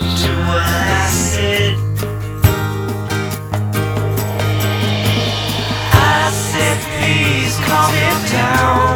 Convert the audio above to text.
to what I said. I said, please calm it down.